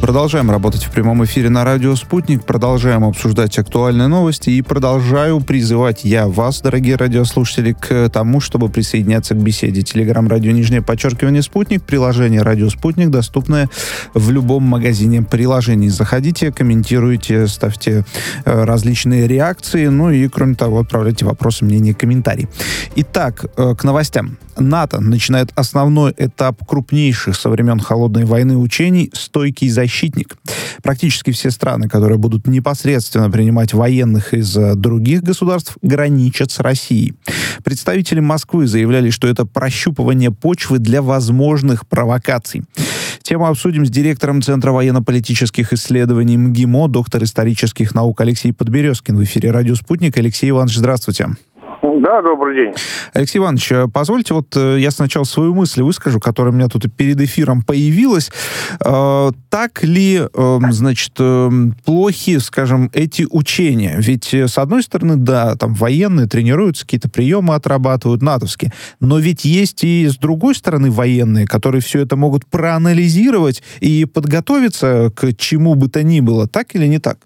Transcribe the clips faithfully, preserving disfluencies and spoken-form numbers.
Продолжаем работать в прямом эфире на радио «Спутник», продолжаем обсуждать актуальные новости и продолжаю призывать я вас, дорогие радиослушатели, к тому, чтобы присоединяться к беседе. Телеграм-радио нижнее подчеркивание «Спутник», приложение «Радио Спутник», доступное в любом магазине приложений. Заходите, комментируйте, ставьте э, различные реакции, ну и, кроме того, отправляйте вопросы, мнения, комментарии. Итак, э, к новостям. НАТО начинает основной этап крупнейших со времен Холодной войны учений «Стойкий защитник». Практически все страны, которые будут непосредственно принимать военных из других государств, граничат с Россией. Представители Москвы заявляли, что это прощупывание почвы для возможных провокаций. Тему обсудим с директором Центра военно-политических исследований МГИМО, доктор исторических наук Алексей Подберезкин. В эфире «Радио Спутник». Алексей Иванович, здравствуйте. Да, добрый день. Алексей Иванович, позвольте, вот я сначала свою мысль выскажу, которая у меня тут перед эфиром появилась. Э, так ли, э, значит, э, плохи, скажем, эти учения? Ведь, с одной стороны, да, там военные тренируются, какие-то приемы отрабатывают, натовские. Но ведь есть и с другой стороны военные, которые все это могут проанализировать и подготовиться к чему бы то ни было. Так или не так?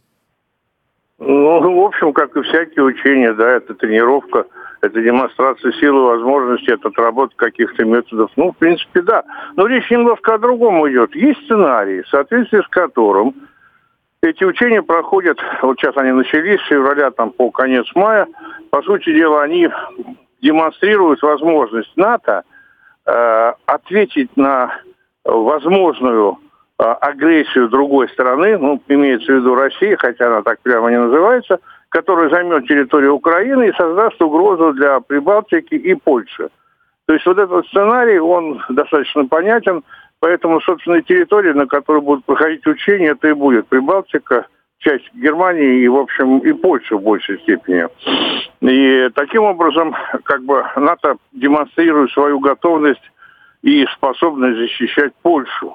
Ну, в общем, как и всякие учения, да, это тренировка, это демонстрация силы, возможностей, это отработка каких-то методов. Ну, в принципе, да. Но речь немножко о другом идет. Есть сценарий, в соответствии с которым эти учения проходят, вот сейчас они начались, с февраля там, по конец мая. По сути дела, они демонстрируют возможность НАТО э, ответить на возможную агрессию другой страны, ну, имеется в виду Россия, хотя она так прямо не называется, которая займет территорию Украины и создаст угрозу для Прибалтики и Польши. То есть вот этот сценарий, он достаточно понятен, поэтому, собственно, территория, на которой будут проходить учения, это и будет Прибалтика, часть Германии и, в общем, и Польша в большей степени. И таким образом, как бы, НАТО демонстрирует свою готовность и способность защищать Польшу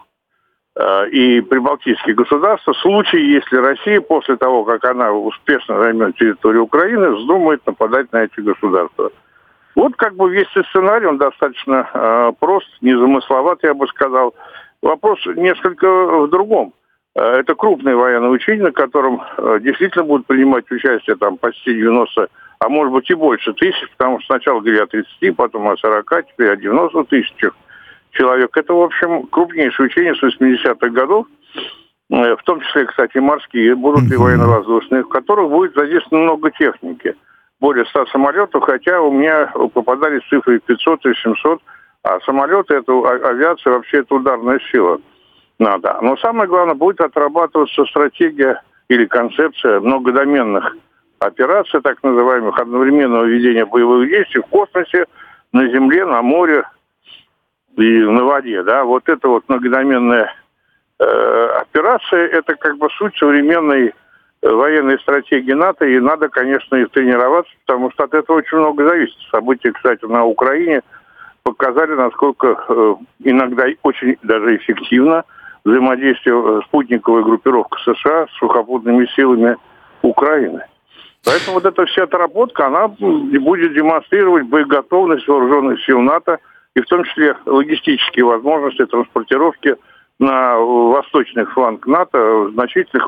и прибалтийские государства в случае, если Россия после того, как она успешно займет территорию Украины, вздумает нападать на эти государства. Вот как бы весь сценарий, он достаточно э, прост, незамысловат, я бы сказал. Вопрос несколько в другом. Э, это крупное военное учение, на котором э, действительно будут принимать участие там почти девяносто, а может быть и больше тысяч, потому что сначала говорили о тридцати, потом о сорока, теперь о девяноста тысячах человек. Это, в общем, крупнейшее учение с восьмидесятых годов, в том числе, кстати, морские, будут и военно-воздушные, в которых будет задействовано много техники. Более ста самолетов, хотя у меня попадались цифры пятьсот и семьсот, а самолеты, это авиация, вообще это ударная сила. Надо. Но самое главное, будет отрабатываться стратегия или концепция многодоменных операций, так называемых, одновременного ведения боевых действий в космосе, на земле, на море и на воде, да, вот это вот многодоменная э, операция, это как бы суть современной э, военной стратегии НАТО, и надо, конечно, и тренироваться, потому что от этого очень много зависит. События, кстати, на Украине показали, насколько э, иногда очень даже эффективно взаимодействие спутниковой группировки США с сухопутными силами Украины. Поэтому вот эта вся отработка, она будет демонстрировать боеготовность вооруженных сил НАТО, и в том числе логистические возможности транспортировки на восточный фланг НАТО значительных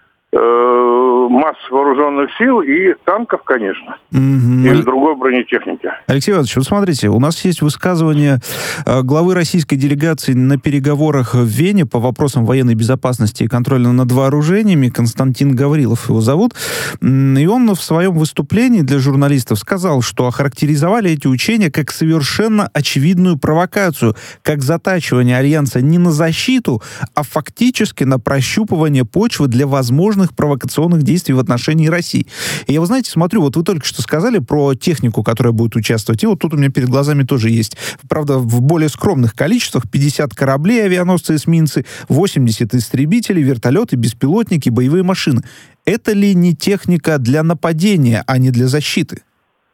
э, масс вооруженных сил и танков, конечно, mm-hmm. и другой бронетехники. Алексей Иванович, вот смотрите, у нас есть высказывание э, главы российской делегации на переговорах в Вене по вопросам военной безопасности и контроля над вооружениями, Константин Гаврилов его зовут, и он в своем выступлении для журналистов сказал, что охарактеризовали эти учения как совершенно очевидную провокацию, как затачивание Альянса не на защиту, а фактически на прощупывание почвы для возможных провокационных действий в отношении России. И я, вы знаете, смотрю, вот вы только что сказали про технику, которая будет участвовать, и вот тут у меня перед глазами тоже есть, правда, в более скромных количествах, пятьдесят кораблей, авианосцы, эсминцы, восемьдесят истребителей, вертолеты, беспилотники, боевые машины. Это ли не техника для нападения, а не для защиты?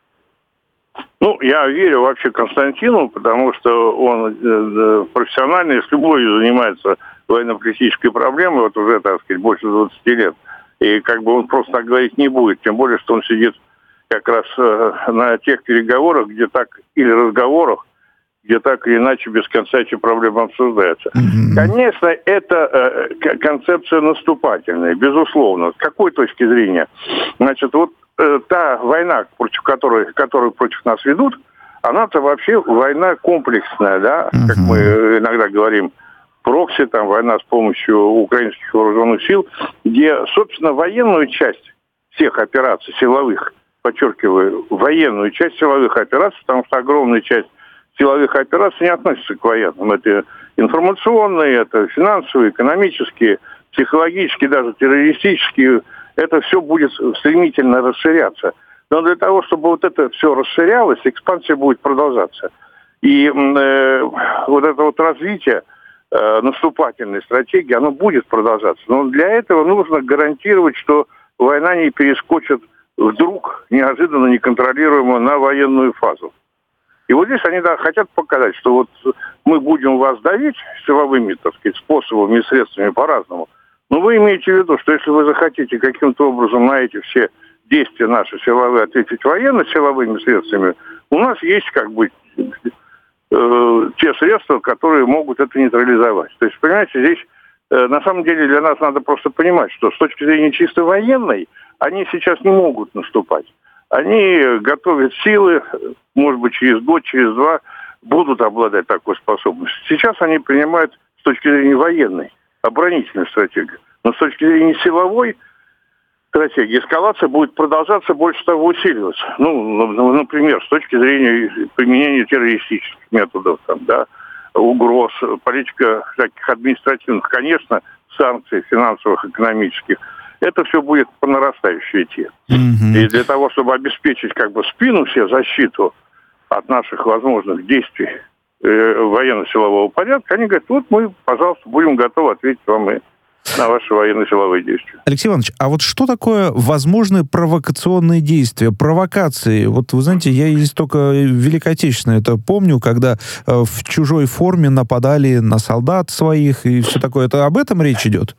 Ну, я верю вообще Константину, потому что он э, профессионально с любовью занимается военно-политической проблемой, вот уже, так сказать, больше двадцати лет. И как бы он просто так говорить не будет, тем более, что он сидит как раз э, на тех переговорах, где так, или разговорах, где так или иначе без конца эти проблемы обсуждаются. Mm-hmm. Конечно, это э, концепция наступательная, безусловно. С какой точки зрения? Значит, вот э, та война, против которой, которую против нас ведут, она-то вообще война комплексная, да, mm-hmm. как мы иногда говорим, прокси, там, война с помощью украинских вооруженных сил, где, собственно, военную часть всех операций силовых, подчеркиваю, военную часть силовых операций, потому что огромная часть силовых операций не относится к военным. Это информационные, это финансовые, экономические, психологические, даже террористические. Это все будет стремительно расширяться. Но для того, чтобы вот это все расширялось, экспансия будет продолжаться. И э, вот это вот развитие э, наступательной стратегии, оно будет продолжаться. Но для этого нужно гарантировать, что война не перескочит вдруг неожиданно неконтролируемо на военную фазу. И вот здесь они, да, хотят показать, что вот мы будем вас давить силовыми, так сказать, способами и средствами по-разному. Но вы имеете в виду, что если вы захотите каким-то образом на эти все действия наши силовые ответить военно-силовыми средствами, у нас есть как бы э, те средства, которые могут это нейтрализовать. То есть, понимаете, здесь э, на самом деле для нас надо просто понимать, что с точки зрения чисто военной, они сейчас не могут наступать. Они готовят силы, может быть, через год, через два будут обладать такой способностью. Сейчас они принимают с точки зрения военной, оборонительной стратегии. Но с точки зрения силовой стратегии эскалация будет продолжаться, больше того, усиливаться. Ну, например, с точки зрения применения террористических методов, там, да, угроз, политика всяких административных, конечно, санкций финансовых, экономических. Это все будет по нарастающей идти. Mm-hmm. И для того, чтобы обеспечить как бы спину себе, защиту от наших возможных действий э, военно-силового порядка, они говорят, вот мы, пожалуйста, будем готовы ответить вам и на ваши военно-силовые действия. Алексей Иванович, а вот что такое возможные провокационные действия, провокации? Вот вы знаете, я есть только Великой Отечественной это помню, когда э, в чужой форме нападали на солдат своих и все такое. Это об этом речь идет?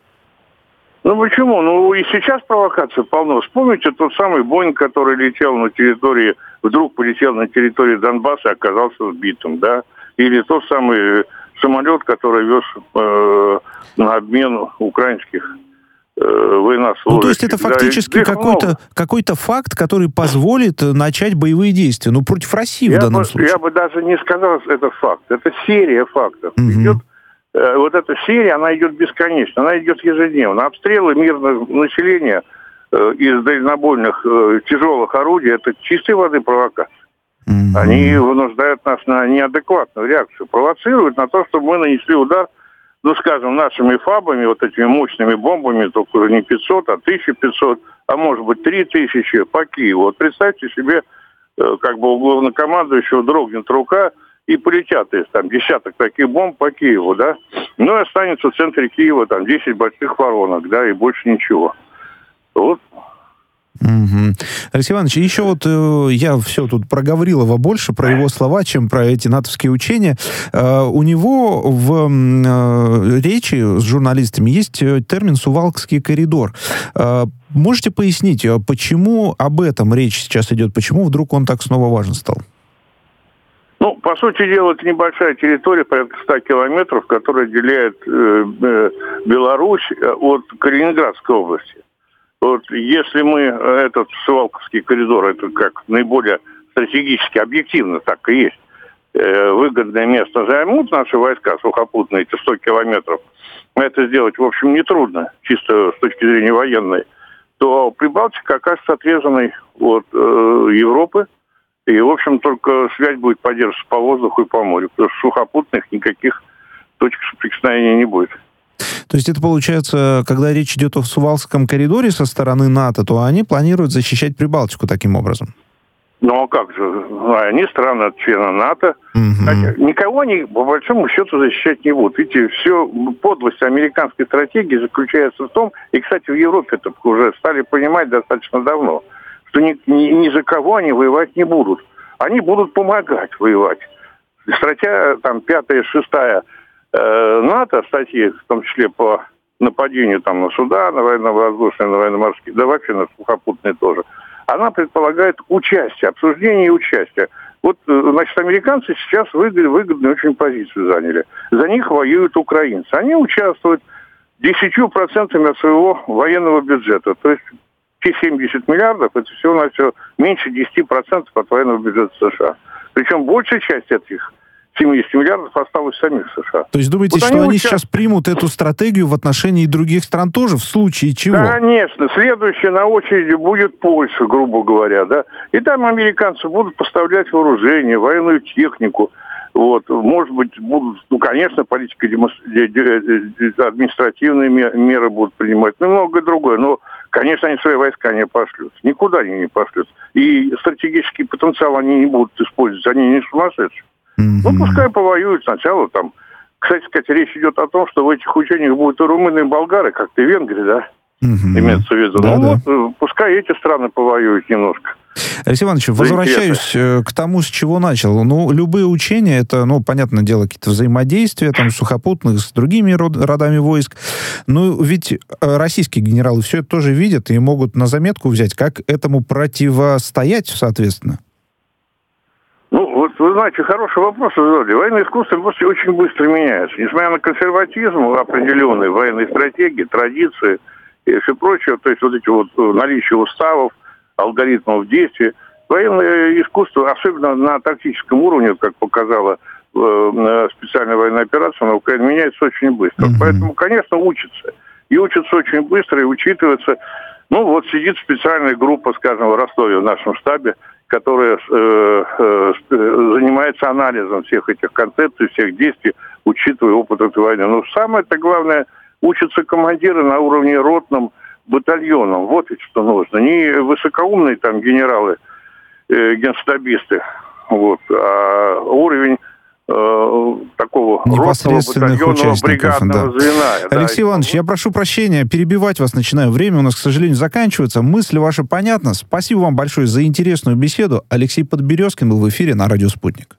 Ну почему? Ну и сейчас провокаций полно. Вспомните тот самый Боинг, который летел на территории, вдруг полетел на территории Донбасса и оказался сбитым, да? Или тот самый самолет, который вез э, на обмен украинских э, военнослужащих. Ну, то есть это фактически да, какой-то, какой-то факт, который позволит начать боевые действия, ну, против России я в данном бы, случае. Я бы даже не сказал, что это факт. Это серия фактов. Угу. Идет Вот эта серия, она идет бесконечно, она идет ежедневно. Обстрелы мирного населения э, из дальнобойных э, тяжелых орудий – это чистой воды провокация. Mm-hmm. Они вынуждают нас на неадекватную реакцию, провоцируют на то, чтобы мы нанесли удар, ну, скажем, нашими фабами, вот этими мощными бомбами, только уже не пятьсот, а тысяча пятьсот, а может быть три тысячи по Киеву. Вот представьте себе, э, как бы у главнокомандующего дрогнет рука, и полетят из там десяток таких бомб по Киеву, да, ну и останется в центре Киева там десять больших воронок, да, и больше ничего. Вот. Угу. Алексей Иванович, еще вот э, я все тут проговорил его больше про его слова, чем про эти натовские учения. Э, у него в э, речи с журналистами есть термин «Сувалкский коридор». Э, можете пояснить, почему об этом речь сейчас идет, почему вдруг он так снова важен стал? Ну, по сути дела, это небольшая территория, порядка ста километров, которая отделяет э, э, Беларусь от Калининградской области. Вот если мы этот Сувалковский коридор, это как наиболее стратегически объективно, так и есть, э, выгодное место займут наши войска сухопутные, эти сто километров, это сделать, в общем, нетрудно, чисто с точки зрения военной, то Прибалтика окажется отрезанной от э, Европы. И, в общем, только связь будет поддерживаться по воздуху и по морю, потому что сухопутных никаких точек соприкосновения не будет. То есть это получается, когда речь идет о Сувалкском коридоре со стороны НАТО, то они планируют защищать Прибалтику таким образом? Ну а как же? Они страны члена НАТО. Угу. Хотя никого они, по большому счету, защищать не будут. Видите, все подлость американской стратегии заключается в том, и, кстати, в Европе это уже стали понимать достаточно давно, что ни, ни, ни за кого они воевать не будут. Они будут помогать воевать. Статья там пятая, шестая э, НАТО, статьи, в том числе по нападению там на суда, на военно-воздушные, на военно-морские, да вообще на сухопутные тоже, она предполагает участие, обсуждение и участие. Вот, значит, американцы сейчас выгодную, выгодную очень позицию заняли. За них воюют украинцы. Они участвуют десятью процентами от своего военного бюджета. То есть те семьдесят миллиардов, это всего-навсего меньше десяти процентов от военного бюджета США. Причем большая часть этих семьдесят миллиардов осталось в самих США. То есть думаете, вот что они, они участ... сейчас примут эту стратегию в отношении других стран тоже, в случае чего? Конечно. Следующая на очереди будет Польша, грубо говоря, да. И там американцы будут поставлять вооружение, военную технику. Вот. Может быть, будут, ну, конечно, политика, административные меры будут принимать, ну, многое другое. Но, конечно, они свои войска не пошлют. Никуда они не пошлют. И стратегический потенциал они не будут использовать. Они не сумасшедшие. Mm-hmm. Ну, пускай повоюют сначала там. Кстати сказать, речь идет о том, что в этих учениях будут и румыны, и болгары, как-то и венгры, да? Mm-hmm. Имеется в виду. Да, ну, да. Вот, пускай эти страны повоюют немножко. Алексей Иванович, возвращаюсь к тому, с чего начал. Ну, любые учения, это, ну, понятное дело, какие-то взаимодействия, там, сухопутных с другими род, родами войск. Но ведь российские генералы все это тоже видят и могут на заметку взять, как этому противостоять, соответственно. Ну, вот, вы знаете, хороший вопрос вы задали. Военное искусство просто очень быстро меняется. Несмотря на консерватизм определенный, военной стратегии, традиции и все прочее, то есть вот эти вот наличие уставов, алгоритмов действий, военное искусство, особенно на тактическом уровне, как показала э, специальная военная операция на Украине, меняется очень быстро. Mm-hmm. Поэтому, конечно, учится. И учится очень быстро, и учитывается. Ну, вот сидит специальная группа, скажем, в Ростове, в нашем штабе, которая э, э, занимается анализом всех этих концепций, всех действий, учитывая опыт этой войны. Но самое-то главное, учатся командиры на уровне ротном, батальоном. Вот ведь что нужно. Не высокоумные там генералы, э, генштабисты, вот, а уровень э, такого непосредственных участников, да. звена. Алексей да. Иванович, я прошу прощения, перебивать вас начинаю. Время у нас, к сожалению, заканчивается. Мысль ваша понятна. Спасибо вам большое за интересную беседу. Алексей Подберезкин был в эфире на радио «Спутник».